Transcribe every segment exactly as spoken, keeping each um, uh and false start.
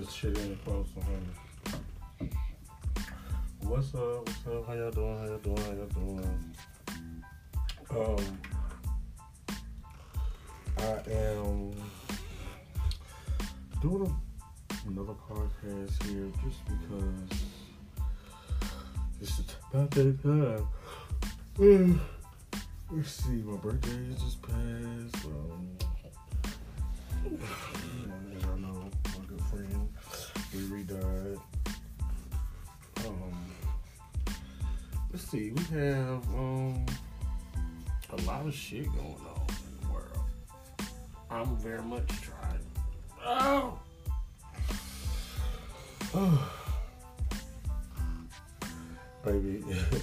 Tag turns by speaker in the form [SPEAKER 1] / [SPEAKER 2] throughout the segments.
[SPEAKER 1] this shit in close, honey. What's up? What's up? How y'all doing? How y'all doing? How y'all doing? Um, I am doing a, another podcast here just because it's about that time. Mm. Let's see, my birthday just passed. Um, as y'all know, my good friend, Riri died. Um, let's see, we have um a lot of shit going on in the world. I'm very much trying. Oh, oh. Baby.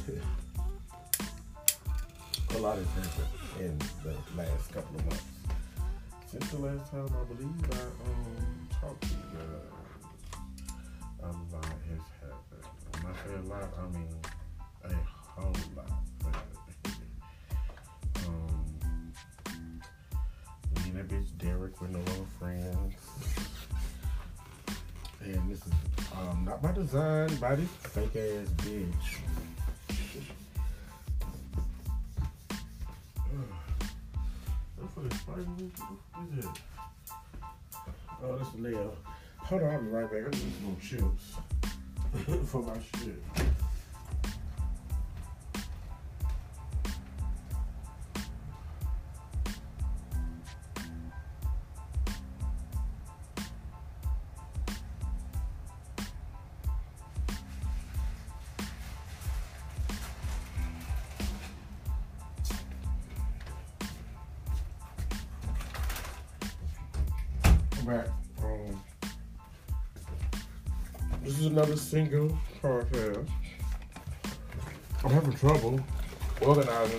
[SPEAKER 1] A lot has happened in the last couple of months. Since the last time I believe I um talked to you guys, a lot has happened. When I say a lot, I mean a whole lot. um, me and that bitch Derek were no longer friends, and this is um not by design, by this fake ass bitch. What is it? Oh, this is Leo. Hold on, I'll be right back. I'm getting some chips for my shit. Back. Um, this is another single podcast. I'm having trouble organizing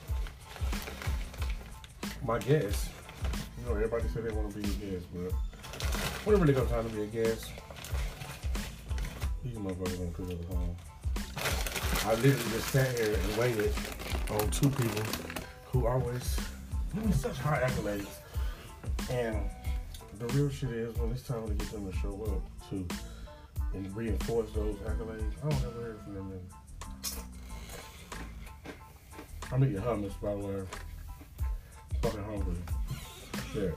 [SPEAKER 1] my guests. You know, everybody said they want to be a guest, but when it really comes time to be a guest, these motherfuckers don't pick up the phone. I literally just sat here and waited on two people who always give me such high accolades, and the real shit is when it's time to get them to show up to and reinforce those accolades, I don't ever hear from them. I'm eating hummus, by the way. Fucking hungry. Shit.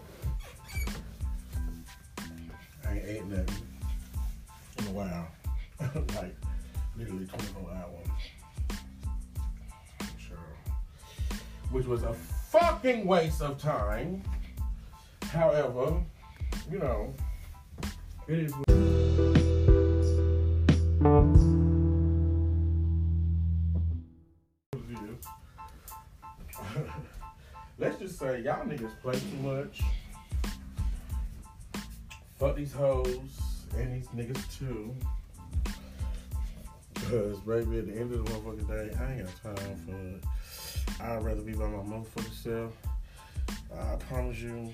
[SPEAKER 1] I ain't ate nothing in a while. Like, literally twenty-four hours. Sure. Which was a fucking waste of time. However, you know, it is what it is. Let's just say y'all niggas play too much. Fuck these hoes and these niggas too. Because, baby, at the end of the motherfucking day, I ain't got time for it. I'd rather be by my motherfucking self. I promise you.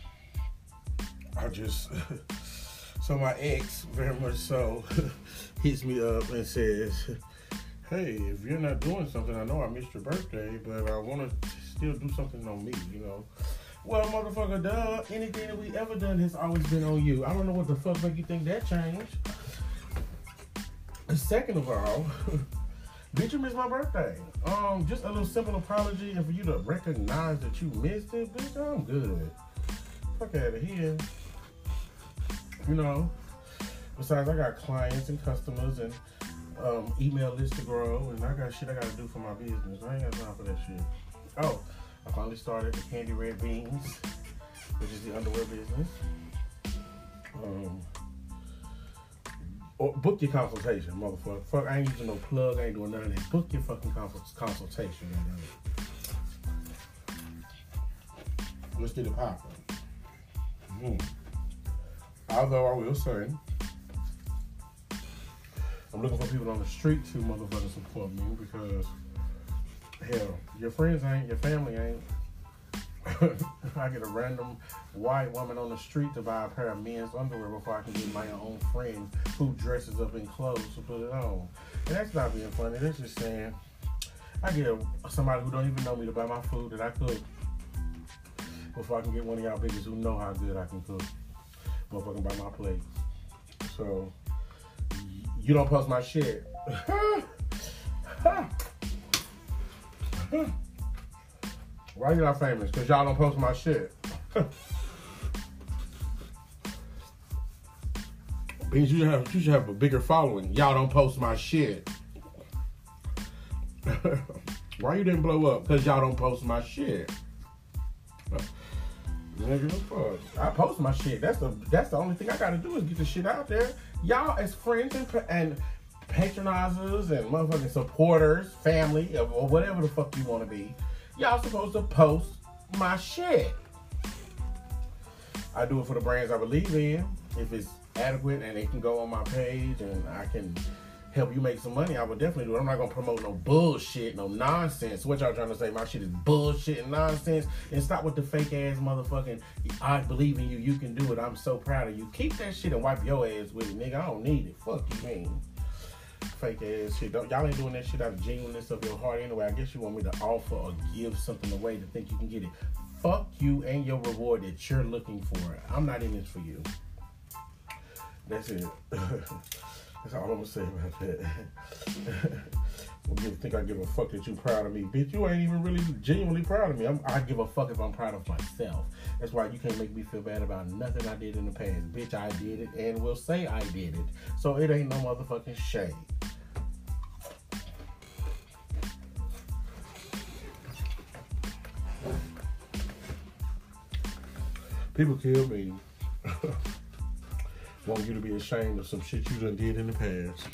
[SPEAKER 1] I just, so my ex, very much so, hits me up and says, hey, if you're not doing something, I know I missed your birthday, but I want to still do something on me, you know. Well, motherfucker, duh, anything that we ever done has always been on you. I don't know what the fuck make you think that changed. And second of all, bitch, you missed my birthday. Um, just a little simple apology, and for you to recognize that you missed it, bitch, I'm good. Fuck out of here. You know, besides I got clients and customers and um, email lists to grow, and I got shit I gotta do for my business. I ain't got time for that shit. Oh, I finally started the Candy Red Beans, which is the underwear business. Um, or book your consultation, motherfucker. Fuck, I ain't using no plug. I ain't doing none of that. Book your fucking consultation. Let's get it popping. Mm. Although I will say, I'm looking for people on the street to motherfucking support me because, hell, your friends ain't, your family ain't. I get a random white woman on the street to buy a pair of men's underwear before I can get my own friend who dresses up in clothes to put it on. And that's not being funny. That's just saying, I get a, somebody who don't even know me to buy my food that I cook before I can get one of y'all bitches who know how good I can cook. Motherfucking buy my plate. So, you don't post my shit. Why you not famous? Because y'all don't post my shit. Means you have you should have a bigger following. Y'all don't post my shit. Why you didn't blow up? Because y'all don't post my shit. Nigga, fuck. I post my shit. That's the that's the only thing I gotta do is get the shit out there. Y'all as friends and, and patronizers and motherfucking supporters, family, or whatever the fuck you want to be, y'all supposed to post my shit. I do it for the brands I believe in. If it's adequate and it can go on my page and I can help you make some money, I would definitely do it. I'm not gonna promote no bullshit, no nonsense. What y'all trying to say? My shit is bullshit and nonsense. And stop with the fake ass motherfucking, I believe in you, you can do it, I'm so proud of you. Keep that shit and wipe your ass with it, nigga. I don't need it. Fuck you, man. Fake ass shit. Don't, y'all ain't doing that shit out of genuineness of your heart anyway. I guess you want me to offer or give something away to think you can get it. Fuck you and your reward that you're looking for. I'm not in this for you. That's it. That's all I'm gonna say about that. You think I give a fuck that you proud of me? Bitch, you ain't even really genuinely proud of me. I'm, I give a fuck if I'm proud of myself. That's why you can't make me feel bad about nothing I did in the past. Bitch, I did it and will say I did it. So it ain't no motherfucking shade. People kill me. Want you to be ashamed of some shit you done did in the past.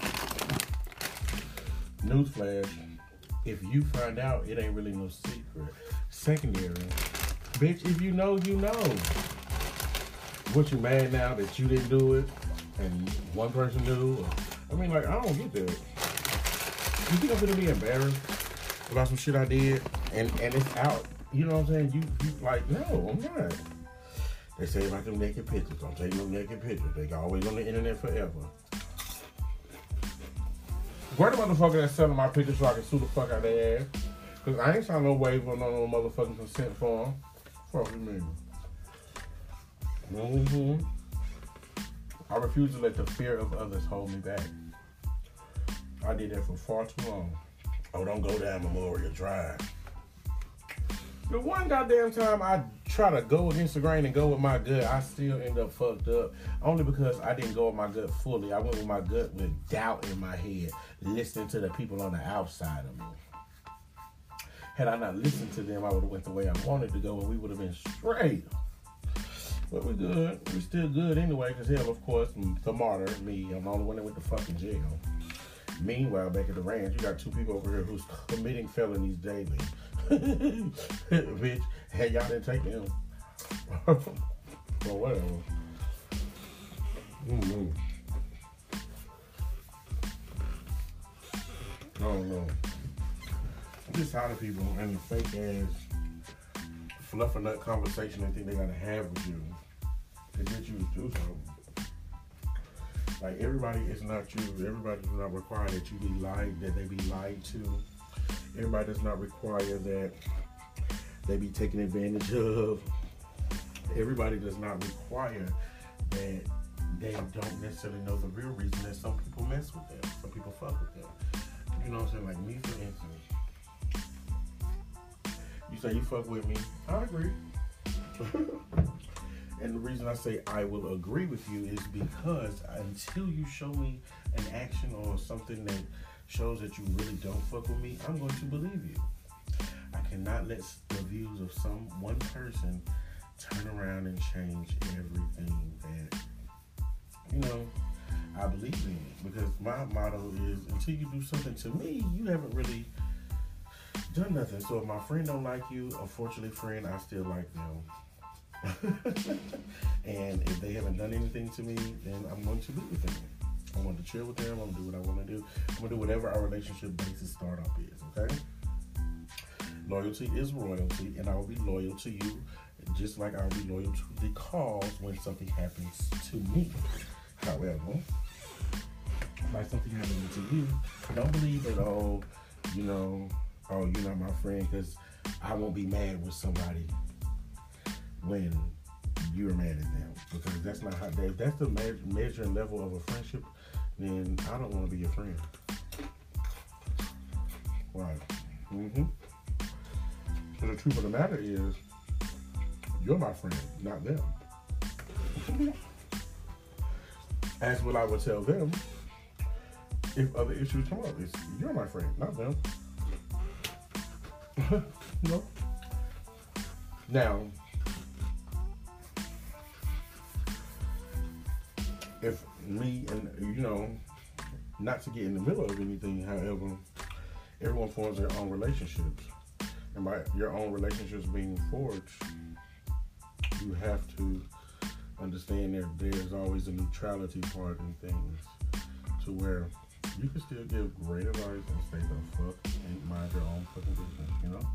[SPEAKER 1] Newsflash, if you find out, it ain't really no secret. Secondary, bitch, if you know, you know. What, you mad now that you didn't do it and one person knew? Or, I mean, like, I don't get that. You think I'm gonna be embarrassed about some shit I did and, and it's out? You know what I'm saying? You, you like, no, I'm not. They say about them naked pictures. Don't take no naked pictures. They always on the internet forever. Where the motherfucker that's selling my pictures so I can sue the fuck out of their ass? Because I ain't signed no waiver on no motherfucking consent form. Fuck you mean? Mm-hmm. I refuse to let the fear of others hold me back. I did that for far too long. Oh, don't go down Memorial Drive. The one goddamn time I try to go against the grain and go with my gut, I still end up fucked up. Only because I didn't go with my gut fully. I went with my gut with doubt in my head, listening to the people on the outside of me. Had I not listened to them, I would have went the way I wanted to go and we would have been straight. But we good. We still good anyway, because hell, of course, the martyr, me, I'm the only one that went to fucking jail. Meanwhile, back at the ranch, you got two people over here who's committing felonies daily. Bitch, hey, y'all didn't take them. Well, whatever. Mm-hmm. I don't know. I'm just tired of people and the fake ass fluffing that conversation they think they gotta have with you to get you to do something. Like, everybody is not you. Everybody does not require that you be lied, that they be lied to. Everybody does not require that they be taken advantage of. Everybody does not require that they don't necessarily know the real reason that some people mess with them. Some people fuck with them. You know what I'm saying? Like me, for instance. You say you fuck with me. I agree. And the reason I say I will agree with you is because until you show me an action or something that shows that you really don't fuck with me, I'm going to believe you. I cannot let the views of some one person turn around and change everything that, you know, I believe in. Because my motto is, until you do something to me, you haven't really done nothing. So if my friend don't like you, unfortunately, friend, I still like them. And if they haven't done anything to me, then I'm going to be with them. I want to chill with them. I'm going to do what I want to do. I'm going to do whatever our relationship basis start off is, okay? Loyalty is royalty, and I will be loyal to you just like I will be loyal to the cause when something happens to me. However, like something happening to you, don't believe that, oh, you know, oh, you're not my friend because I won't be mad with somebody when you're mad at them because that's not how they. If that's the me- measuring level of a friendship, then I don't want to be your friend. Right. Mm-hmm. But the truth of the matter is, you're my friend, not them. As what I would tell them if other issues come up. It's you're my friend, not them. No. Now, if me and, you know, not to get in the middle of anything, however, everyone forms their own relationships. And by your own relationships being forged, you have to understand that there's always a neutrality part in things to where you can still give great advice and stay the fuck and mind your own fucking business, you know?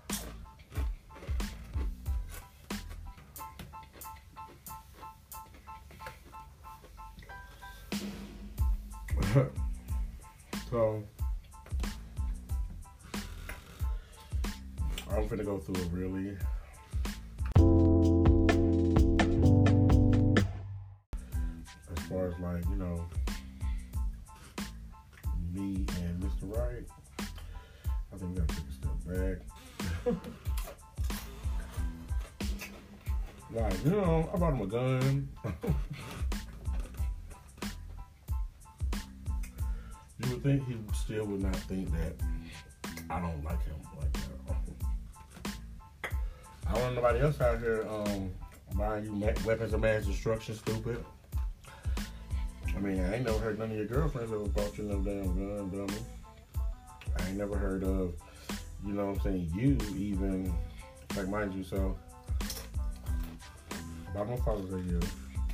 [SPEAKER 1] So, I'm finna go through a really as far as like, you know, me and Mister Right, I think we gotta take a step back. Like, you know, I bought him a gun. You would think he still would not think that I don't like him like that. I don't want nobody else out here um, buying you weapons of mass destruction, stupid. I mean, I ain't never heard none of your girlfriends ever bought you no damn gun, dummy. I ain't never heard of, you know what I'm saying, you even, like, mind you, so, about my father's a year.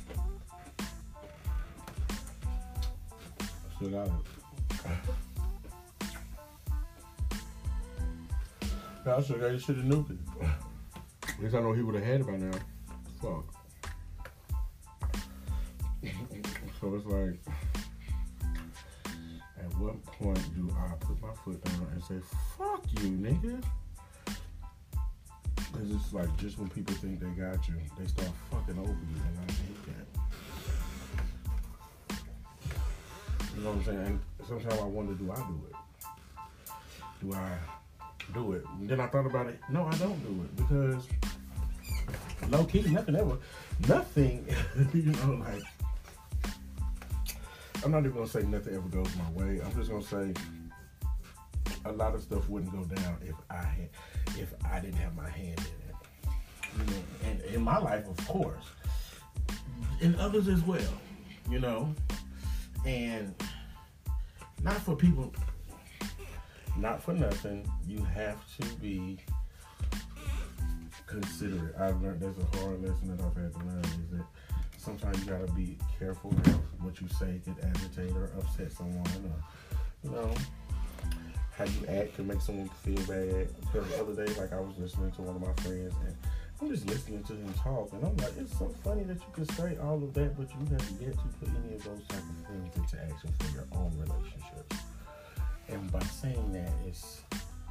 [SPEAKER 1] I still got it. Yeah, I still got this shit in Newton. At least I know he would have had it by now. Fuck. So it's like, at what point do I put my foot down and say, fuck you, nigga? Because it's like, just when people think they got you, they start fucking over you, and I hate that. You know what I'm saying? And sometimes I wonder, do I do it? Do I do it? And then I thought about it. No, I don't do it because low key, nothing ever, nothing. You know, like I'm not even gonna say nothing ever goes my way. I'm just gonna say a lot of stuff wouldn't go down if I had, if I didn't have my hand in it. You know, and in my life, of course, in others as well. You know, and not for people. Not for nothing, you have to be considerate. I've learned, there's a hard lesson that I've had to learn, is that sometimes you gotta be careful what you say could agitate or upset someone, or, you know, how you act can make someone feel bad. Because the other day, like, I was listening to one of my friends, and I'm just listening to him talk, and I'm like, it's so funny that you can say all of that, but you have yet to put any of those type of things into action for your own relationships. And by saying that, it's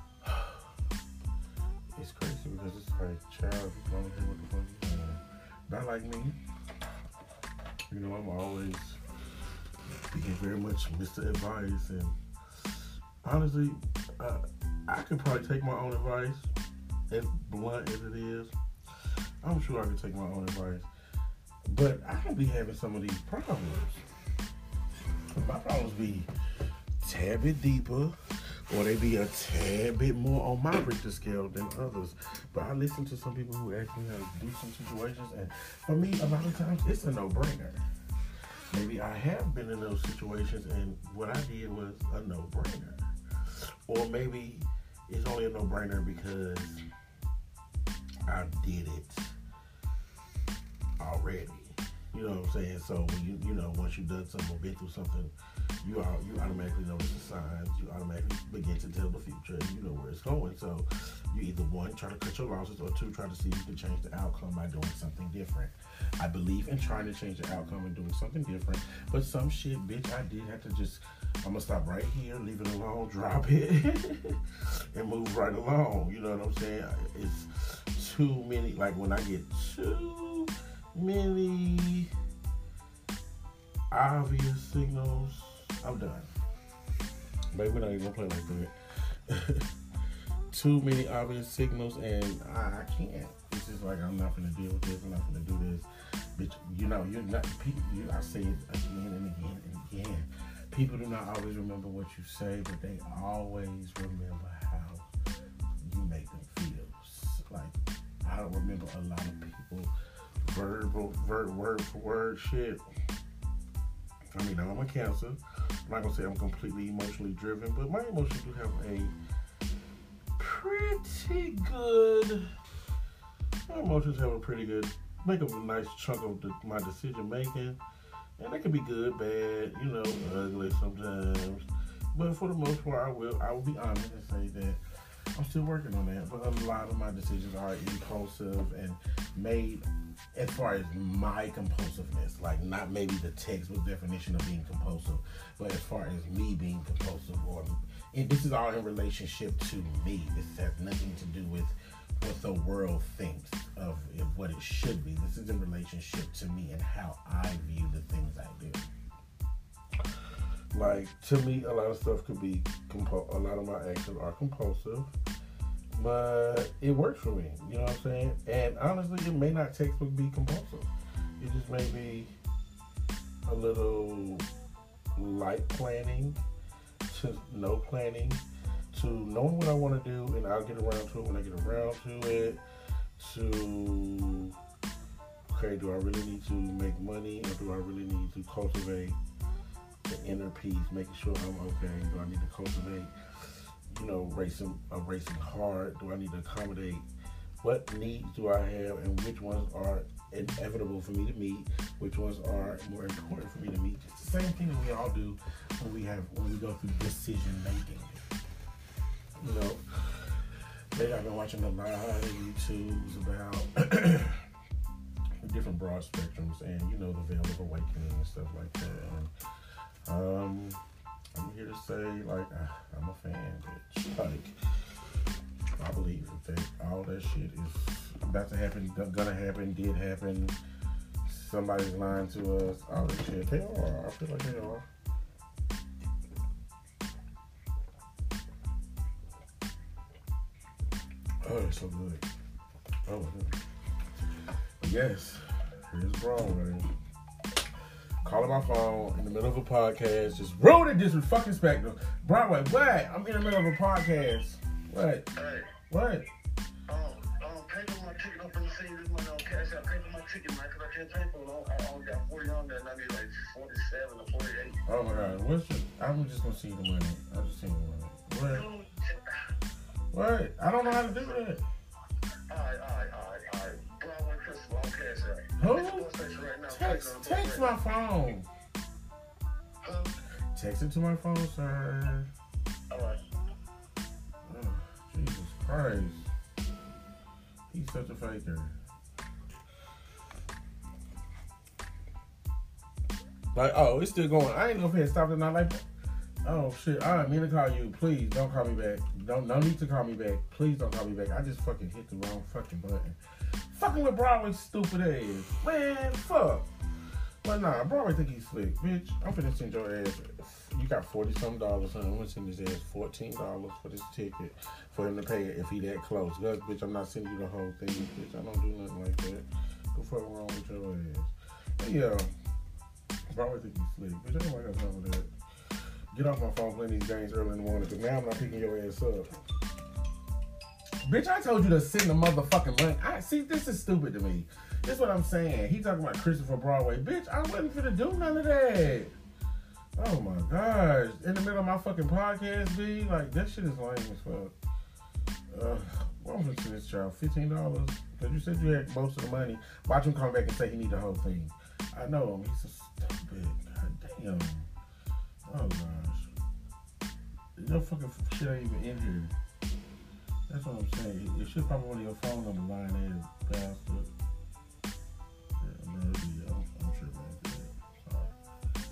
[SPEAKER 1] it's crazy because it's like, child, you don't hear what the fuck you're saying. Not like me. You know, I'm always being very much Mister Advice, and honestly, uh, I could probably take my own advice, as blunt as it is. I'm sure I could take my own advice, but I can be having some of these problems. My problems be tad bit deeper, or they be a tad bit more on my Richter scale than others. But I listen to some people who ask me how to do some situations, and for me, a lot of times, it's a no-brainer. Maybe I have been in those situations, and what I did was a no-brainer. Or maybe it's only a no-brainer because I did it already. You know what I'm saying? So when you you know, once you've done something or been through something, you are, you automatically notice the signs. You automatically begin to tell the future, and you know where it's going. So you either, one, try to cut your losses, or two, try to see if you can change the outcome by doing something different. I believe in trying to change the outcome and doing something different. But some shit, bitch, I did have to just, I'm gonna stop right here, leave it alone, drop it, and move right along. You know what I'm saying? It's too many, like when I get too many obvious signals. I'm done. Maybe we're not even gonna play like that. Too many obvious signals, and I, I can't. It's just like I'm not gonna deal with this. I'm not gonna do this. Bitch, you know, you're not. People, you, I say it again and again and again. People do not always remember what you say, but they always remember how you make them feel. Like, I don't remember a lot of people verbal, ver, word for word shit. I mean, I'm a Cancer. I'm not gonna say I'm completely emotionally driven, but my emotions do have a pretty good. My emotions have a pretty good, make up a nice chunk of the, my decision making. And that could be good, bad, you know, ugly sometimes. But for the most part, I will I will be honest and say that I'm still working on that. But a lot of my decisions are impulsive and made as far as my compulsiveness. Like, not maybe the textbook definition of being compulsive, but as far as me being compulsive. Or and this is all in relationship to me. This has nothing to do with what the world thinks of what it should be. This is in relationship to me and how I view the things I do. Like, to me, a lot of stuff could be, compu- a lot of my actions are compulsive, but it works for me, you know what I'm saying? And honestly, it may not textbook be compulsive. It just may be a little light planning to no planning, to knowing what I want to do, and I'll get around to it when I get around to it, to, okay, do I really need to make money, or do I really need to cultivate the inner peace, making sure I'm okay? Do I need to cultivate, you know, racing, a racing heart? Do I need to accommodate? What needs do I have, and which ones are inevitable for me to meet? Which ones are more important for me to meet? It's the same thing that we all do when we have when we go through decision making. You know, lately I've been watching a lot of YouTubes about different broad spectrums, and you know, the Veil of Awakening and stuff like that. And um, I'm here to say, like, I'm a fan, bitch. Like, I believe that all that shit is about to happen, gonna happen, did happen. Somebody's lying to us. All that shit. They are. I feel like they are. Oh, it's so good. Oh, my goodness. Yes, here's Broadway. Calling my phone in the middle of a podcast. Just ruined this with fucking spectrum. Broadway, what? I'm in the middle of a podcast. What?
[SPEAKER 2] Hey.
[SPEAKER 1] What?
[SPEAKER 2] Um, um, pay for my ticket. I'm finna send you this money on cash out. Pay for my ticket, man, because I can't pay for it. I only got forty on there, and I need like forty-seven or forty-eight.
[SPEAKER 1] Oh, my God. What's your... I'm just going to see the money. I'll just see the money. What? What? I don't know how to do that.
[SPEAKER 2] Alright, alright, alright, alright. Broadway Crystal on cash out.
[SPEAKER 1] Who?
[SPEAKER 2] Right now.
[SPEAKER 1] Text, text my phone.
[SPEAKER 2] Huh?
[SPEAKER 1] Text it to my phone, sir.
[SPEAKER 2] Alright.
[SPEAKER 1] Oh, Jesus Christ. He's such a faker. Like, oh, it's still going. I ain't know if it had stopped or not. Like, oh, shit. I didn't mean to call you. Please, don't call me back. Don't, no need to call me back. Please don't call me back. I just fucking hit the wrong fucking button. Fucking with Broadway stupid ass. Man, fuck. But nah, Broadway think he's slick. Bitch, I'm finna send your ass. You got forty something dollars, son. I'm gonna send his ass fourteen dollars for this ticket for him to pay it if he that close. Cause, bitch, I'm not sending you the whole thing. Bitch, I don't do nothing like that. The fuck wrong with your ass? But yeah, Broadway think he's slick. Bitch, I don't like that time with that. Get off my phone playing these games early in the morning, because now I'm not picking your ass up. Bitch, I told you to send the motherfucking money. I see, this is stupid to me. This is what I'm saying. He talking about Christopher Broadway. Bitch, I wasn't finna do none of that. Oh my gosh. In the middle of my fucking podcast, B, like, that shit is lame as fuck. Uh, what am I gonna send this child? fifteen dollars? Because you said you had most of the money. Watch him come back and say he need the whole thing. I know him. He's so stupid. God damn. Oh gosh. No fucking shit ain't even in here. That's what I'm saying. It should probably on your phone number line ass bastard. Yeah, no, yeah, I'm, I'm sure about that.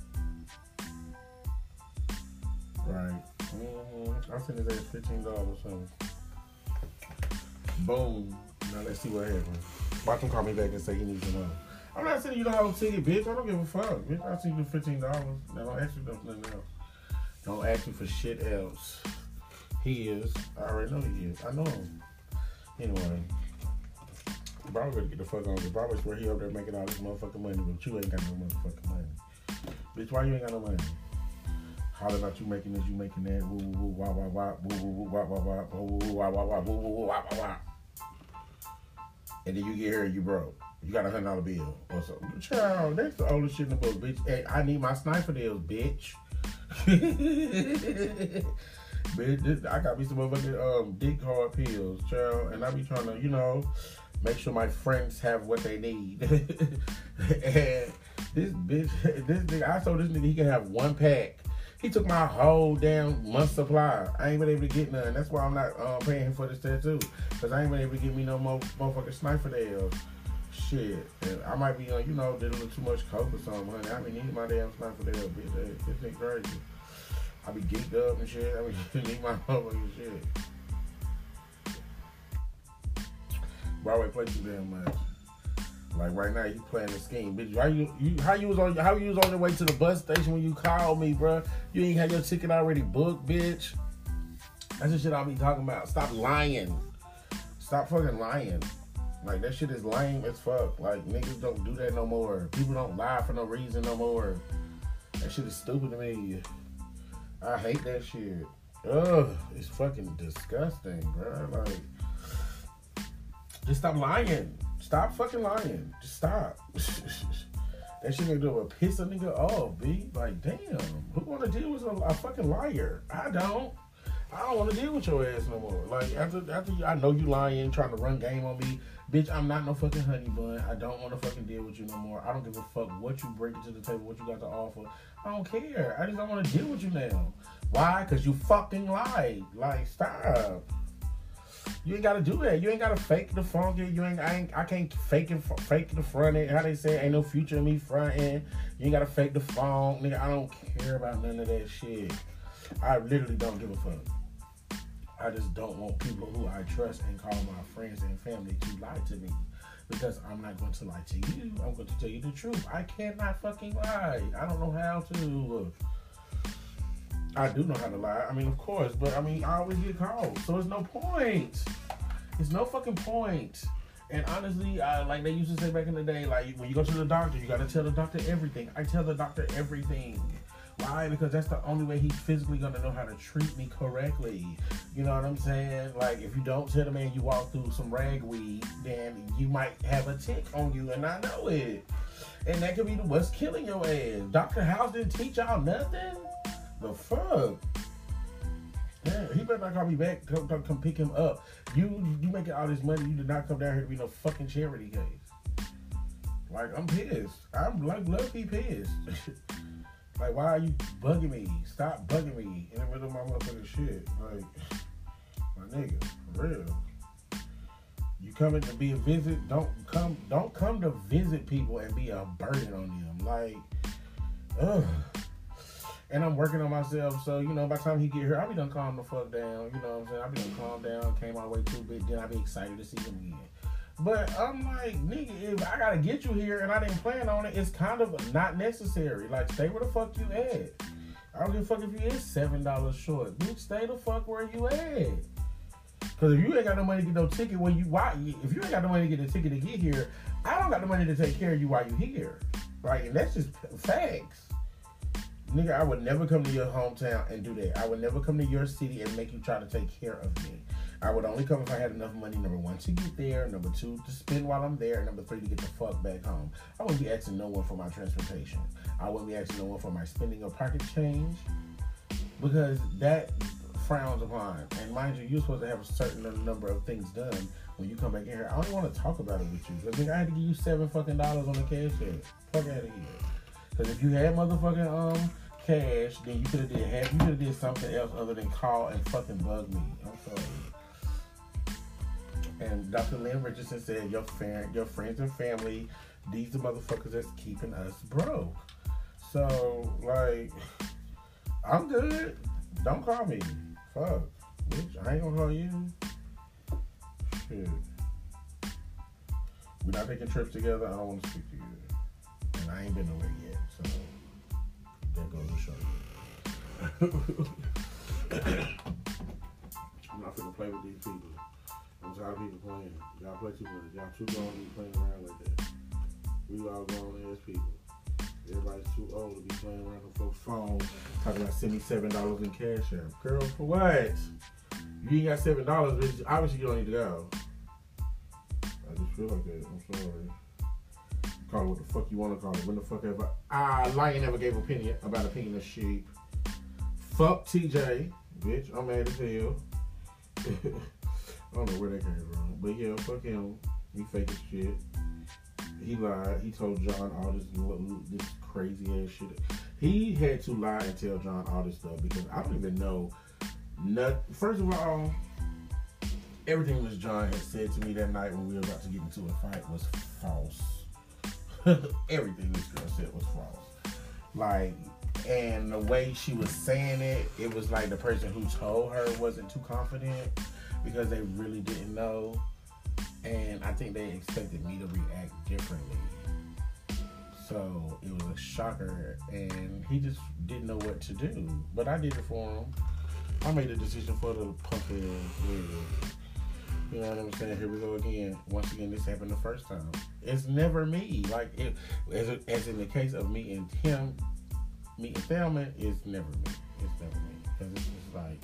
[SPEAKER 1] Sorry. Right. Mm-hmm. I sent his ass fifteen dollars or something. Boom. Now let's see what happens. Watch him call me back and say he needs to know. I'm not saying you don't have a ticket, bitch. I don't give a fuck, bitch. I'll send you fifteen dollars. Now don't ask me for nothing else. Don't ask me for shit else. He is. I already know he is. I know him. Anyway. Bro, better get the fuck on. Bro, I swear he up there making all this motherfucking money, but you ain't got no motherfucking money. Bitch, why you ain't got no money? Holler about you making this, you making that. Woo, woo, woo, wah, wah, wah, woo, woo, woo, wah, wah, wah, woo, woo, wah, wah, wah, woo, woo, woo, wah, wah, wah. And then you get here and you broke. You got a hundred dollar bill or something. Child, that's the oldest shit in the book, bitch. Hey, I need my sniper deals, bitch. Bitch, this, I got me some motherfucking um, dick hard pills, child. And I be trying to, you know, make sure my friends have what they need. And this bitch, this nigga, I told this nigga he can have one pack. He took my whole damn month supply. I ain't been able to get none. That's why I'm not uh, paying him for this tattoo. Because I ain't been able to get me no more motherfucking sniper nails. Shit. And I might be, uh, you know, dealing with too much coke or something, honey. I be needing my damn sniper nails, bitch. This thing crazy. I be geeked up and shit. I be need my motherfucking shit. Broadway play too damn much. Like right now, you playing the scheme, bitch. How you, you how you was on how you was on your way to the bus station when you called me, bro? You ain't had your ticket already booked, bitch. That's the shit I be talking about. Stop lying. Stop fucking lying. Like that shit is lame as fuck. Like niggas don't do that no more. People don't lie for no reason no more. That shit is stupid to me. I hate that shit. Ugh, it's fucking disgusting, bro. Like, just stop lying. Stop fucking lying. Just stop. That shit gonna do a piss a nigga off, B. Like, damn. Who wanna deal with a, a fucking liar? I don't. I don't wanna deal with your ass no more. Like, after after you, I know you lying, trying to run game on me. Bitch, I'm not no fucking honey bun. I don't wanna fucking deal with you no more. I don't give a fuck what you bring to the table, what you got to offer. I don't care. I just don't wanna deal with you now. Why? Cause you fucking lied. Like, stop. You ain't gotta do that. You ain't gotta fake the funky. You ain't. I ain't. I can't fake it. Fake the front end. How they say, ain't no future in me front end. You ain't gotta fake the funk, nigga. I don't care about none of that shit. I literally don't give a fuck. I just don't want people who I trust and call my friends and family to lie to me, because I'm not going to lie to you. I'm going to tell you the truth. I cannot fucking lie. I don't know how to. I do know how to lie. I mean, of course, but I mean, I always get called, so it's no point. It's no fucking point. And honestly, uh, like they used to say back in the day, like when you go to the doctor, you gotta tell the doctor everything. I tell the doctor everything. Why? Because that's the only way he's physically gonna know how to treat me correctly. You know what I'm saying? Like if you don't tell the man you walk through some ragweed, then you might have a tick on you and not know it. And that could be the what's killing your ass. Doctor House didn't teach y'all nothing? The fuck? Yeah, he better not call me back. Come, come, come pick him up. You you making all this money, you did not come down here to be no fucking charity case. Like, I'm pissed. I'm like low-key pissed. Like, why are you bugging me? Stop bugging me in the middle of my motherfucking shit. Like, my nigga, for real. You coming to be a visit? Don't come. Don't come to visit people and be a burden on them. Like, ugh. And I'm working on myself, so, you know, by the time he get here, I'll be done calm the fuck down. You know what I'm saying? I'll be done calm down, came all the way too big, then I'll be excited to see him again. But I'm like, nigga, if I gotta get you here and I didn't plan on it, it's kind of not necessary. Like, stay where the fuck you at. I don't give a fuck if you is seven dollars short. Bitch, stay the fuck where you at. Because if you ain't got no money to get no ticket, when you, why, if you ain't got no money to get a ticket to get here, I don't got the money to take care of you while you here. Right? And that's just facts. Nigga, I would never come to your hometown and do that. I would never come to your city and make you try to take care of me. I would only come if I had enough money, number one, to get there, number two, to spend while I'm there, and number three, to get the fuck back home. I wouldn't be asking no one for my transportation. I wouldn't be asking no one for my spending or pocket change, because that frowns upon. And mind you, you're supposed to have a certain number of things done when you come back in here. I don't want to talk about it with you. Because I had to give you seven fucking dollars on the cash check. Fuck out of here. Because if you had motherfucking, um, cash, then you could have did have you could have did something else other than call and fucking bug me. I'm sorry. And Doctor Lynn Richardson said, your fan, your friends and family, these the motherfuckers that's keeping us broke. So, like, I'm good. Don't call me. Fuck. Bitch, I ain't gonna call you. Shit. We're not taking trips together. I don't want to speak to you. and I ain't been nowhere yet. So that goes to show you. I'm not finna play with these people. I'm tired of people playing. Y'all play too much. Y'all too grown to be playing around like that. We all grown ass people. Everybody's too old to be playing around on folks' phone talking about send me seven dollars in cash app. Girl, for what? You ain't got seven dollars, bitch. Obviously you don't need to go. I just feel like that. I'm sorry. Call it what the fuck you want to call it. When the fuck ever I Lion never gave opinion about opinion of sheep. Fuck T J. Bitch, I'm mad as hell. I don't know where that came from. But yeah, fuck him. He fake as shit. He lied. He told John all this, this crazy ass shit. He had to lie and tell John all this stuff because I don't even know. Not, first of all, everything Miss John had said to me that night when we were about to get into a fight was false. Everything this girl said was false. Like, and the way she was saying it, it was like the person who told her wasn't too confident because they really didn't know. And I think they expected me to react differently. So it was a shocker, and he just didn't know what to do. But I did it for him. I made a decision for the puppy. You know what I'm saying? Here we go again. Once again, this happened the first time. It's never me. Like, it, as, as in the case of me and him, me and Thelma, it's never me. It's never me. Because it's just like,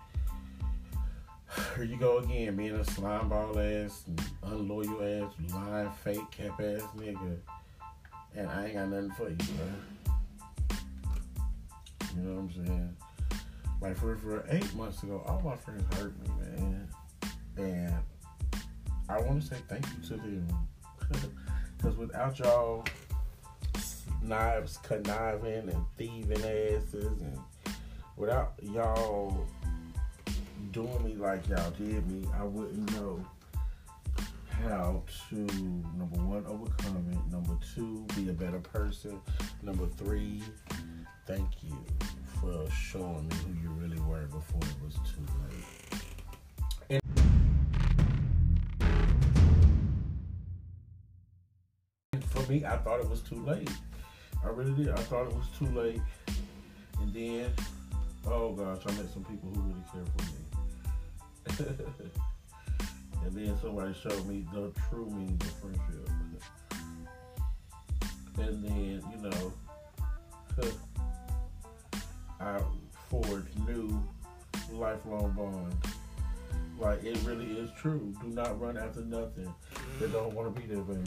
[SPEAKER 1] here you go again, being a slime ball ass, unloyal ass, lying, fake, cap ass nigga. And I ain't got nothing for you, bro. You know what I'm saying? Like, for, for eight months ago, all my friends hurt me, man. And I want to say thank you to them. Because without y'all knives, conniving, and thieving asses, and without y'all doing me like y'all did me, I wouldn't know how to, number one, overcome it. Number two, be a better person. Number three, thank you for showing me who you really were before it was too late. And for me, I thought it was too late. I really did. I thought it was too late. And then, oh gosh, I met some people who really care for me. And then somebody showed me the true meaning of friendship. And then, you know, I forged new lifelong bonds. Like, it really is true. Do not run after nothing that don't want to be there, baby.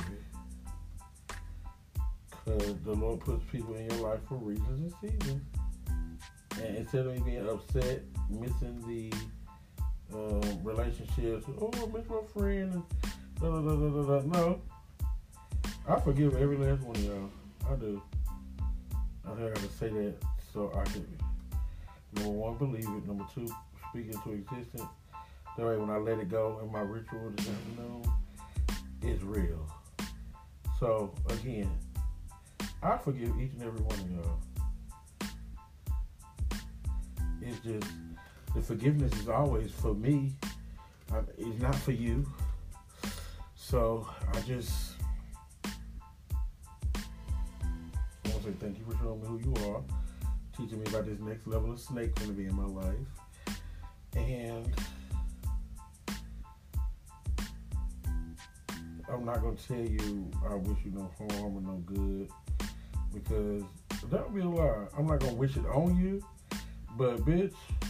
[SPEAKER 1] Because the Lord puts people in your life for reasons and seasons. And instead of me being upset, missing the um, relationships, oh, I miss my friend, and da da da da da. No, I forgive every last one of y'all. I do. I gotta say that so I can, number one, believe it. Number two, speak into existence. That way, when I let it go in my ritual this afternoon, it's real. So again, I forgive each and every one of y'all. It's just, the forgiveness is always for me. I, it's not for you. So I just I want to say thank you for showing me who you are, teaching me about this next level of snake going to be in my life. And I'm not going to tell you I wish you no harm or no good, because that would be a lie. I'm not going to wish it on you. But bitch,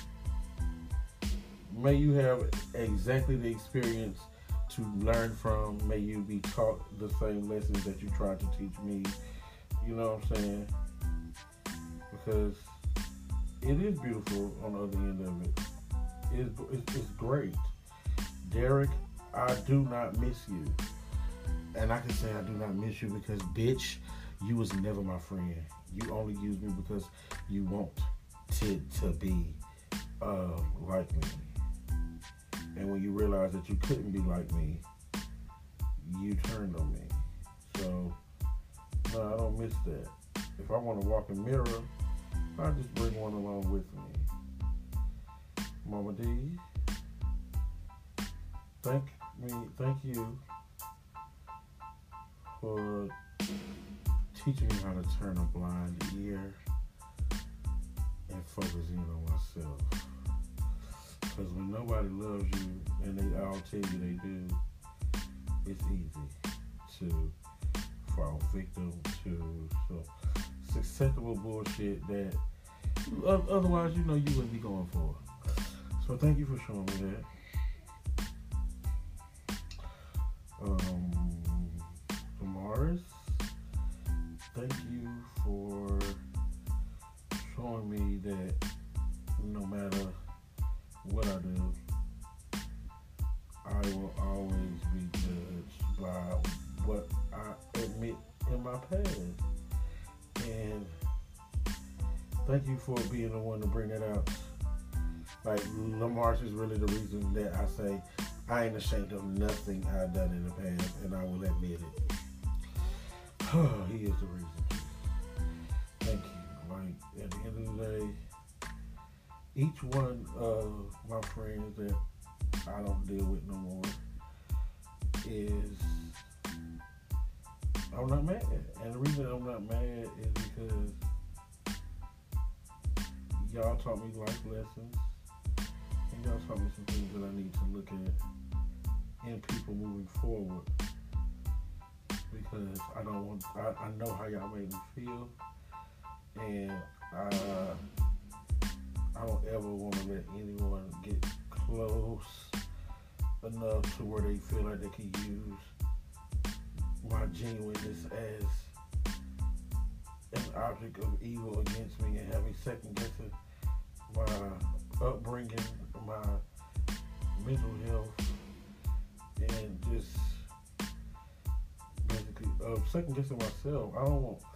[SPEAKER 1] may you have exactly the experience to learn from. May you be taught the same lessons that you tried to teach me. You know what I'm saying? Because it is beautiful on the other end of it. It's, it's, it's great. Derek, I do not miss you. And I can say I do not miss you because, bitch, you was never my friend. You only used me because you want to, to be uh, like me. And when you realize that you couldn't be like me, you turned on me. So, no, I don't miss that. If I want to walk a mirror, I just bring one along with me. Mama D, thank me, thank you for teaching me how to turn a blind ear and focusing on myself. Because when nobody loves you and they all tell you they do, it's easy to fall victim to some acceptable bullshit that otherwise, you know, you wouldn't be going for. So thank you for showing me that. Um, Mars, thank you for showing me that no matter what I do, I will always be judged by what I admit in my past. And thank you for being the one to bring that out. Like, Lamar's is really the reason that I say I ain't ashamed of nothing I've done in the past, and I will admit it. He is the reason. Thank you. Like, at the end of the day, each one of my friends that I don't deal with no more is, I'm not mad. And the reason I'm not mad is because y'all taught me life lessons, and y'all taught me some things that I need to look at in people moving forward. Because I don't want, I, I know how y'all make me feel, and I, I don't ever want to let anyone get close enough to where they feel like they can use my genuineness as an object of evil against me and have me second guessing my upbringing, my mental health, and just basically uh, second guessing myself. I don't want,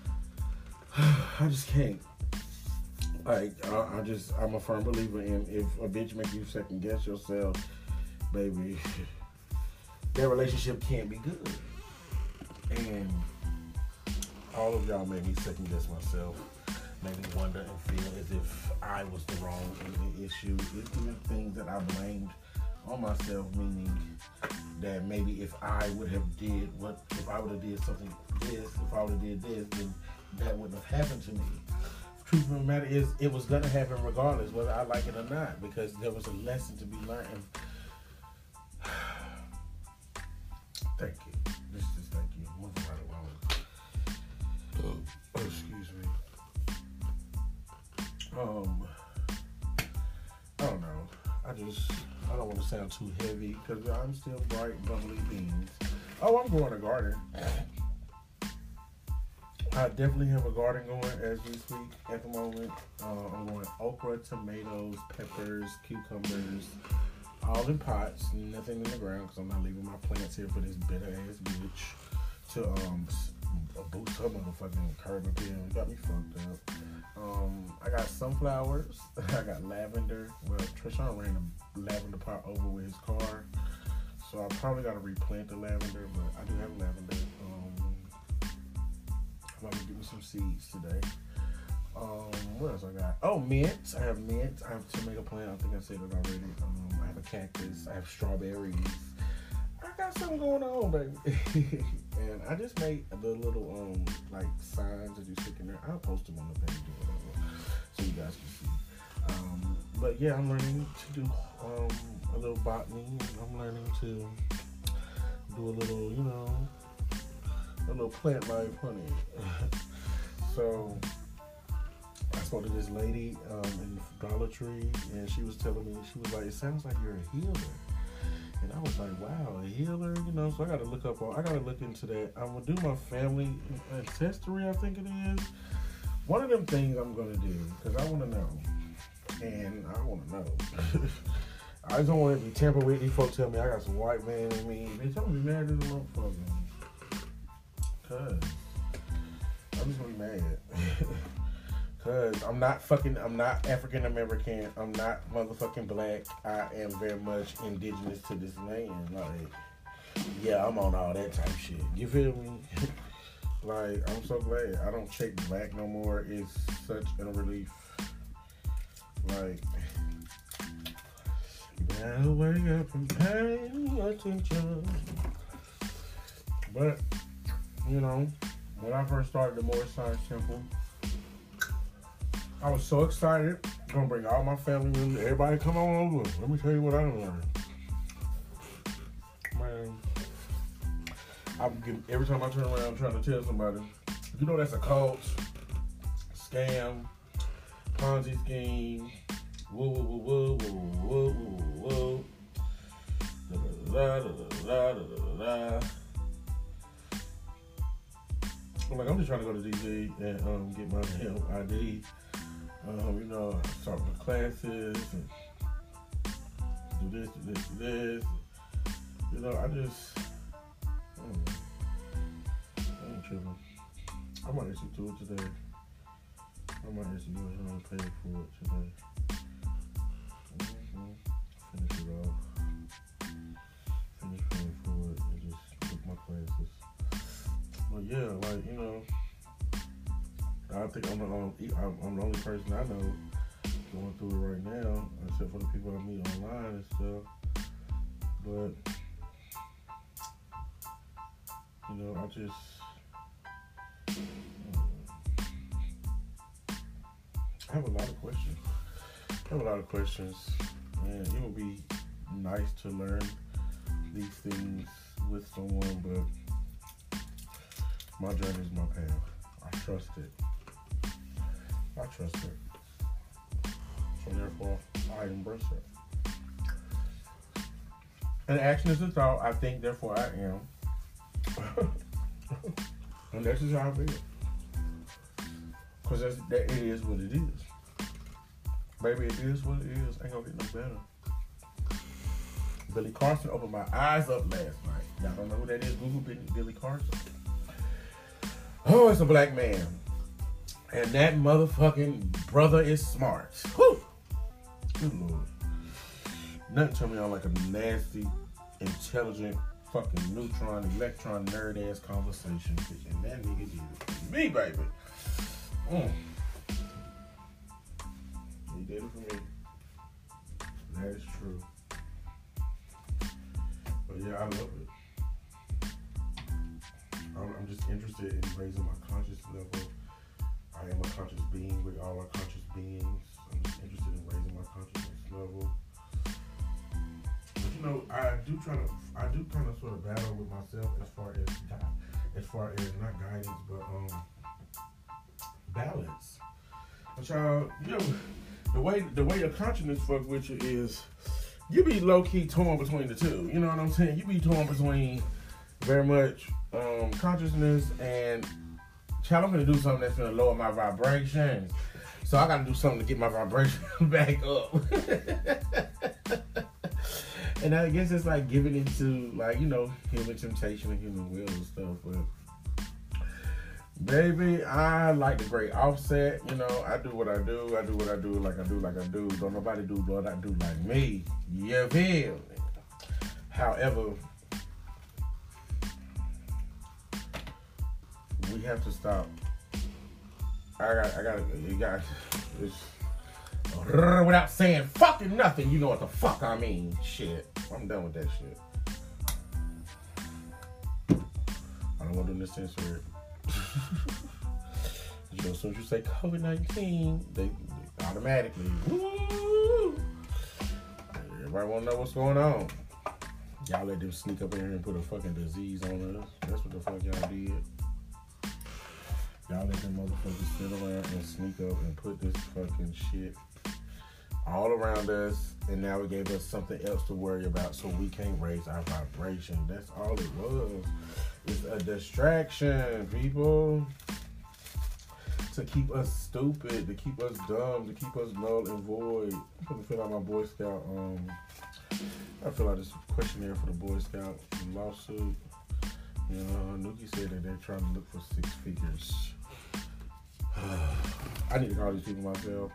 [SPEAKER 1] I just can't. Like, I, I just, I'm a firm believer in if a bitch make you second guess yourself, baby, that relationship can't be good. And all of y'all made me second guess myself, made me wonder and feel as if I was the wrong in the issue. Even things that I blamed on myself, meaning that maybe if I would have did what, if I would have did something this, if I would have did this, then that wouldn't have happened to me. Truth of the matter is, it was gonna happen regardless, whether I like it or not, because there was a lesson to be learned. Thank you. This is thank you. Moving right along. Oh, excuse me. Um, I don't know. I just, I don't want to sound too heavy because I'm still bright, bubbly beans. Oh, I'm growing a garden. I definitely have a garden going as we speak at the moment. Uh, I'm growing okra, tomatoes, peppers, cucumbers, all in pots, nothing in the ground because I'm not leaving my plants here for this bitter ass bitch to um boot some motherfucking curb appeal. It got me fucked up. Um, I got sunflowers. I got lavender. Well, Trishawn ran the lavender pot over with his car, so I probably got to replant the lavender. But I do have lavender. Um, I'm gonna give me some seeds today. Um, what else I got? Oh, mint. I have mint. I have a tomato plant. I think I said it already. Um, I have a cactus. I have strawberries. I got something going on, baby. And I just made the little um like signs that you stick in there. I'll post them on the page or whatever, so you guys can see. Um, but yeah, I'm learning to do um a little botany. I'm learning to do a little, you know, a little plant life, honey. So I spoke to this lady um, in Dollar Tree, and she was telling me, she was like, "It sounds like you're a healer." And I was like, "Wow, a healer," you know. So I got to look up on, I got to look into that. I'm gonna do my family ancestry, I think it is. One of them things I'm gonna do because I want to know, and I want to know. I just don't want to be tampered with. These folks tell me I got some white man in me. Bitch, I'm gonna be married to the motherfucker. Cause I'm just gonna be mad. Cause I'm not fucking, I'm not African American. I'm not motherfucking black. I am very much indigenous to this land. Like, yeah, I'm on all that type shit. You feel me? Like, I'm so glad I don't check black no more. It's such a relief. Like, you gotta wake up and pay attention. But, you know, when I first started the Moorish Science Temple, I was so excited. I'm gonna bring all my family members. Everybody come on over. Let me tell you what I learned. Man, I'm getting, every time I turn around, I'm trying to tell somebody, you know that's a cult, scam, Ponzi scheme, woo woo woo woo woo woo woo woo. Da, da, da, da, da, da, da. I'm like, I'm just trying to go to D C and um, get my damn I D. Um, you know, start my classes and do this, do this, do this. You know, I just, I don't know. I ain't tripping. I might actually do it today. I might actually go ahead and pay for it today. Mm-hmm. Finish it off. Finish paying for it and just book my classes. But yeah, like, you know, I think I'm the, um, I'm, I'm the only person I know going through it right now, except for the people I meet online and stuff. But, you know, I just, um, I have a lot of questions. I have a lot of questions, and it would be nice to learn these things with someone, but my journey is my path. I trust it. I trust it. So therefore, I embrace it. And action is a thought. I think, therefore I am. And that's just how I feel. Because that's, that it is what it is. Baby, it is what it is. Ain't gonna get no better. Billy Carson opened my eyes up last night. Y'all don't know who that is? Google Billy Carson. Oh, it's a black man. And that motherfucking brother is smart. Whew. Good Lord. Nothing turn me on like a nasty, intelligent, fucking neutron, electron, nerd ass conversation. And that nigga did it for me, baby. Mm. He did it for me. That is true. But yeah, I love it. I'm, I'm just interested in raising my conscious level. I am a conscious being with all our conscious beings. I'm just interested in raising my consciousness level. But you know, I do try to, I do kind of sort of battle with myself as far as, as far as not guidance, but um, balance. But y'all, you know, the way the way your consciousness fuck with you is, you be low key torn between the two. You know what I'm saying? You be torn between very much um, consciousness and, child, I'm gonna do something that's gonna lower my vibration. So I gotta do something to get my vibration back up. And I guess it's like giving into, like, you know, human temptation and human will and stuff. But baby, I like the great Offset. You know, I do what I do. I do what I do like I do like I do. Don't nobody do what I do like me. You feel me? However, we have to stop. I got, I got, you got, it's, without saying fucking nothing, you know what the fuck I mean. Shit. I'm done with that shit. I don't want to do this censored. You know, as soon as you say COVID nineteen, they, they automatically, woo! Everybody want to know what's going on. Y'all let them sneak up in here and put a fucking disease on us. That's what the fuck y'all did. Y'all let them motherfuckers sit around and sneak up and put this fucking shit all around us, and now it gave us something else to worry about, so we can't raise our vibration. That's all it was. It's a distraction, people. To keep us stupid, to keep us dumb, to keep us null and void. I'm gonna fill out my Boy Scout, um, I fill out this questionnaire for the Boy Scout lawsuit. You know, Nuki said that they're trying to look for six figures. I need to call these people myself.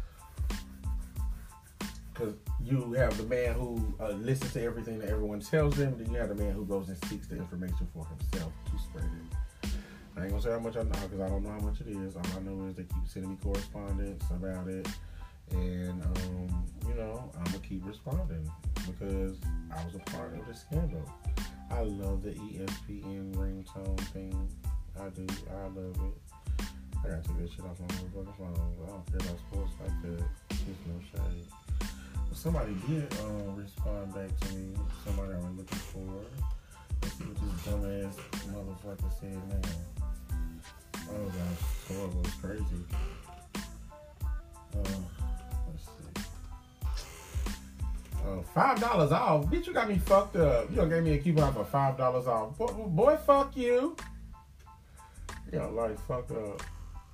[SPEAKER 1] Because you have the man who uh, listens to everything that everyone tells them, then you have the man who goes and seeks the information for himself to spread it. I ain't gonna say how much I know, because I don't know how much it is. All I know is they keep sending me correspondence about it. And, um, you know, I'm gonna keep responding because I was a part of the scandal. I love the E S P N ringtone thing. I do. I love it. I gotta take that shit off my motherfucking phone. I don't care about sports like that. There's no shade. But somebody did um, respond back to me. Somebody I was looking for. Let's see what this dumbass motherfucker said now. Oh gosh, horrible. It's crazy. Uh, let's see. Uh, five dollars off? Bitch, you got me fucked up. You done gave me a coupon for five dollars off. Boy, boy, fuck you. You got like fucked up.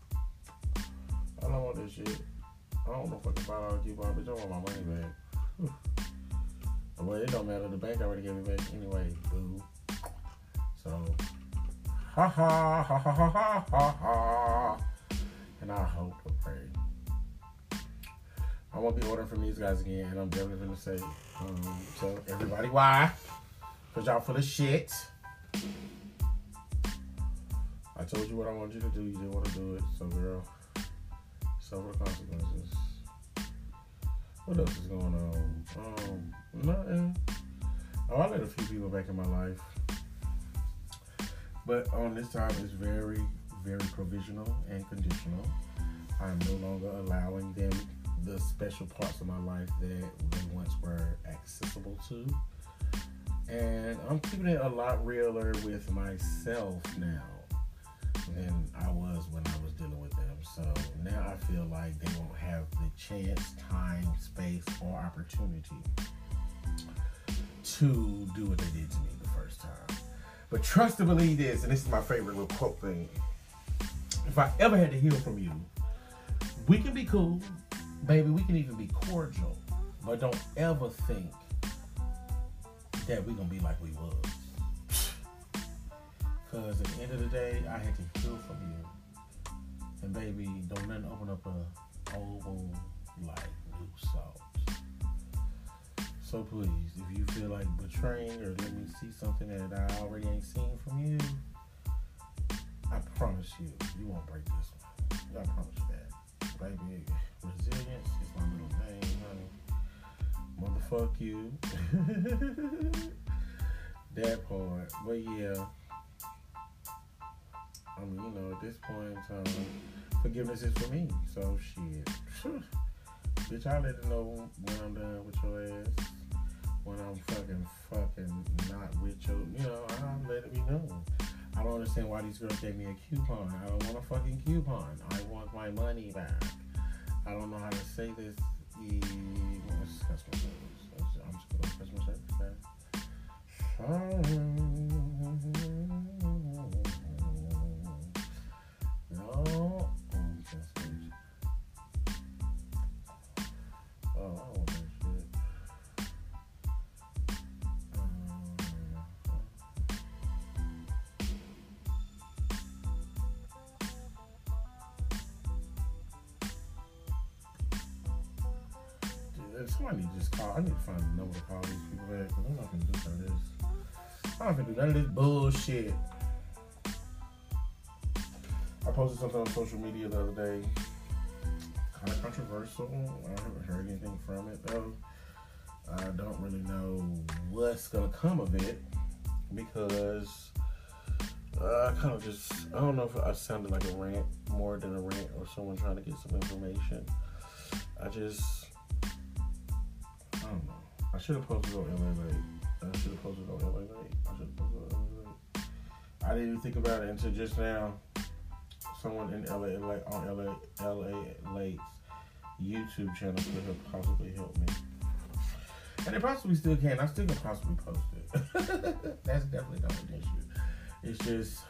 [SPEAKER 1] I don't want this shit. I don't know if I can buy all the coupon, bitch. I want my money back. Well, it don't matter. The bank already gave it back anyway, boo. So, ha ha ha ha ha ha ha ha. And I hope to pray. I won't be ordering from these guys again, and I'm definitely gonna say, um, tell everybody why. Cause y'all full of shit. I told you what I wanted you to do. You didn't want to do it, so girl, suffer the consequences. What else is going on? Um, nothing. Oh, I let a few people back in my life, but on this time it's very, very provisional and conditional. I am no longer allowing them the special parts of my life that they once were accessible to. And I'm keeping it a lot realer with myself now than I was when I was dealing with them. So now I feel like they won't have the chance, time, space, or opportunity to do what they did to me the first time. But trust and believe this, and this is my favorite little quote thing. If I ever had to heal from you, we can be cool. Baby, we can even be cordial, but don't ever think that we're going to be like we was. Because at the end of the day, I had to heal from you. And baby, don't let them open up a old like new salt. So please, if you feel like betraying or let me see something that I already ain't seen from you, I promise you, you won't break this one. I promise you that. Baby, resilience is my middle name, honey. Motherfuck you. That part. But yeah. I mean, you know, at this point in time, forgiveness is for me. So shit. Bitch, I'll let it know when I'm done with your ass. When I'm fucking fucking not with your, you know, I'll let it be known. I don't understand why these girls gave me a coupon. I don't want a fucking coupon. I want my money back. I don't know how to say this. E- What's customer service? I'm just going to customer service. No. Oh, I want that shit. Somebody need to just call. I need to find a number to call these people back, because I'm not going to do none of this. I'm not going to do none of this bullshit. I posted something on social media the other day. Kind of controversial. I haven't heard anything from it, though. I don't really know what's going to come of it, because uh, I kind of just, I don't know if I sounded like a rant more than a rant or someone trying to get some information. I just... I don't know. I should have posted on L A Late. I should have posted on L A Late. I should have posted on L A Late. I didn't even think about it until just now. Someone in L A on L A L A Late's YouTube channel could have possibly helped me, and they possibly still can. I still can possibly post it. That's definitely not an issue. It's just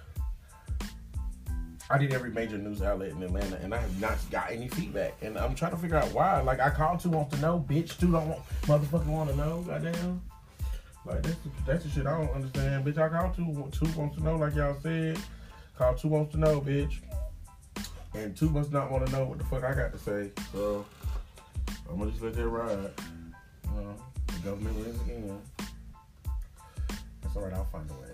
[SPEAKER 1] I did every major news outlet in Atlanta, and I have not got any feedback. And I'm trying to figure out why. Like, I called two wants to know, bitch. Two don't want, motherfucking want to know. Goddamn. Like, that's the, that's the shit I don't understand, bitch. I called two, two wants to know, like y'all said. Called two wants to know, bitch. And two must not want to know what the fuck I got to say. So, I'm gonna just let that ride. You know, the government wins again. That's alright, I'll find a way.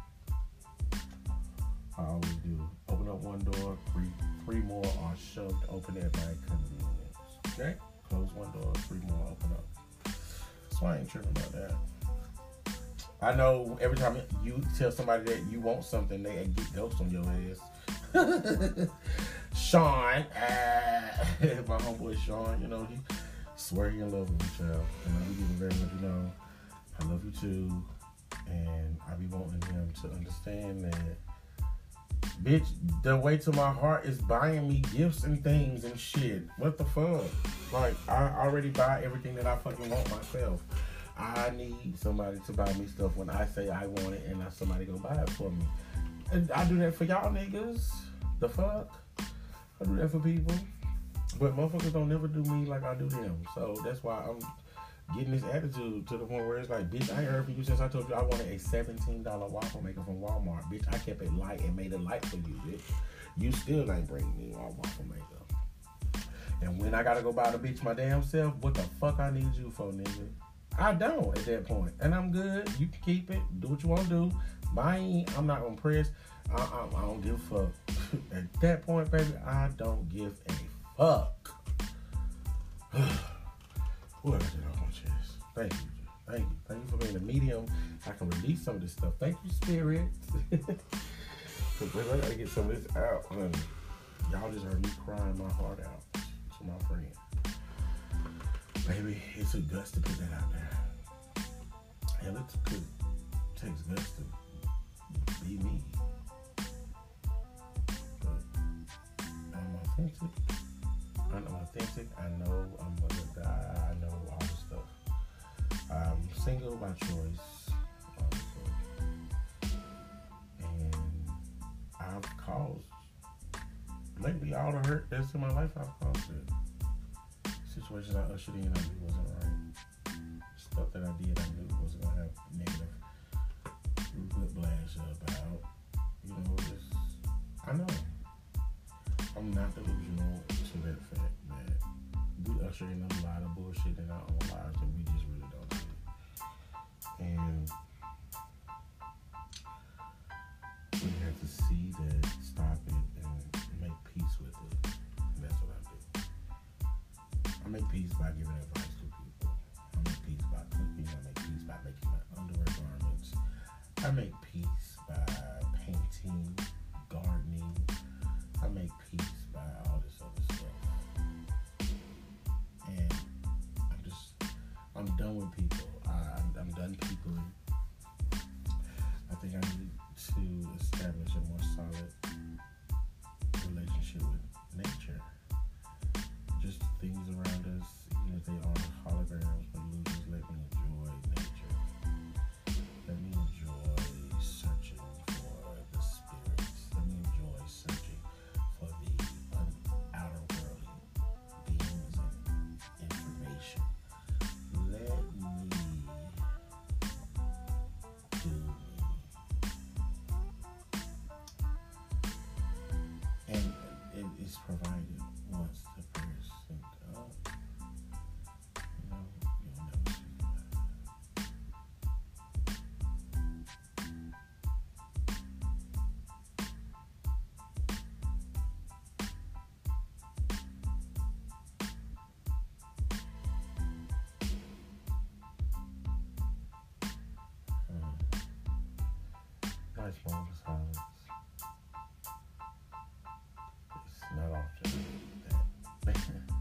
[SPEAKER 1] I always do. Open up one door, three, three more are shoved open at my convenience. Okay? Close one door, three more open up. So I ain't tripping about that. I know every time you tell somebody that you want something, they get ghost on your ass. Sean, uh, my homeboy Sean, you know, he swear he in love with me, child. And I be giving very much, you know, I love you too. And I be wanting him to understand that, bitch, the way to my heart is buying me gifts and things and shit. What the fuck? Like, I already buy everything that I fucking want myself. I need somebody to buy me stuff when I say I want it and somebody gonna buy it for me. And I do that for y'all niggas. The fuck? I do that for people. But motherfuckers don't never do me like I do them. So that's why I'm getting this attitude to the point where it's like, bitch, I ain't heard from you since I told you I wanted a seventeen dollars waffle maker from Walmart. Bitch, I kept it light and made it light for you, bitch. You still ain't bringing me a waffle maker. And when I gotta go buy the bitch my damn self, what the fuck I need you for, nigga? I don't at that point. And I'm good. You can keep it. Do what you want to do. Mine, I'm not gonna press. I, I, I don't give a fuck. At that point, baby, I don't give a fuck. What I did on my chest. Thank you. Thank you. Thank you for being a medium. I can release some of this stuff. Thank you, Spirit. Because I gotta get some of this out. Honey. Y'all just heard me crying my heart out to my friend. Baby, it took guts to put that out there. Hell, it took, it takes guts to be me. But I'm authentic. I'm authentic. I know I'm gonna die. I know all this stuff. I'm single by choice. Honestly. And I've caused, lately, all the hurt that's in my life, I've caused it. Situations I ushered in, I knew wasn't right. Stuff that I did, I knew wasn't gonna have negative whiplash about. You know, just I know. I'm not delusional to that fact that we usher in a lot of bullshit in our own lives that we just really don't see. And we have to see that, stop it, and make peace with it. And that's what I do. I make peace by giving advice to people. I make peace by cooking. I make peace by making my underwear garments. I make peace by painting, gardening. I make peace by all this other stuff. And I'm just, I'm done with people. I, I'm, I'm done peopling. I think I need to establish a more solid relationship with nature. Just things around us, even if they are holograms, but illusions, let me enjoy nature. Let me enjoy searching for the spirits. Let me enjoy searching for the outer world beings and information. Let me do me. And it is provided once the prayer is sent up. You know, you'll never see that. Hmm. Nice moment of silence. It's not often that.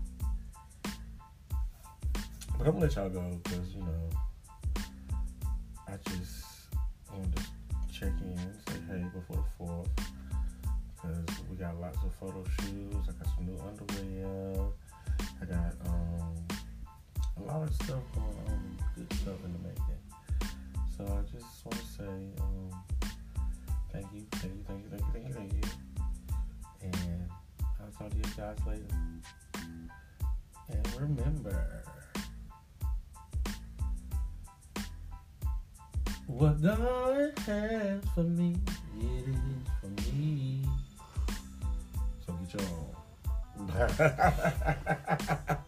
[SPEAKER 1] But I'm gonna let y'all go because, you know, I just wanted to check in and say hey before the fourth. Because we got lots of photo shoots. I got some new underwear. I got um a lot of stuff going on, good stuff in the making. So I just want to say um thank you, thank you, thank you, thank you, thank you, thank you. And I'll talk to you guys later. And remember, what God has for me, it is for me. So get your own.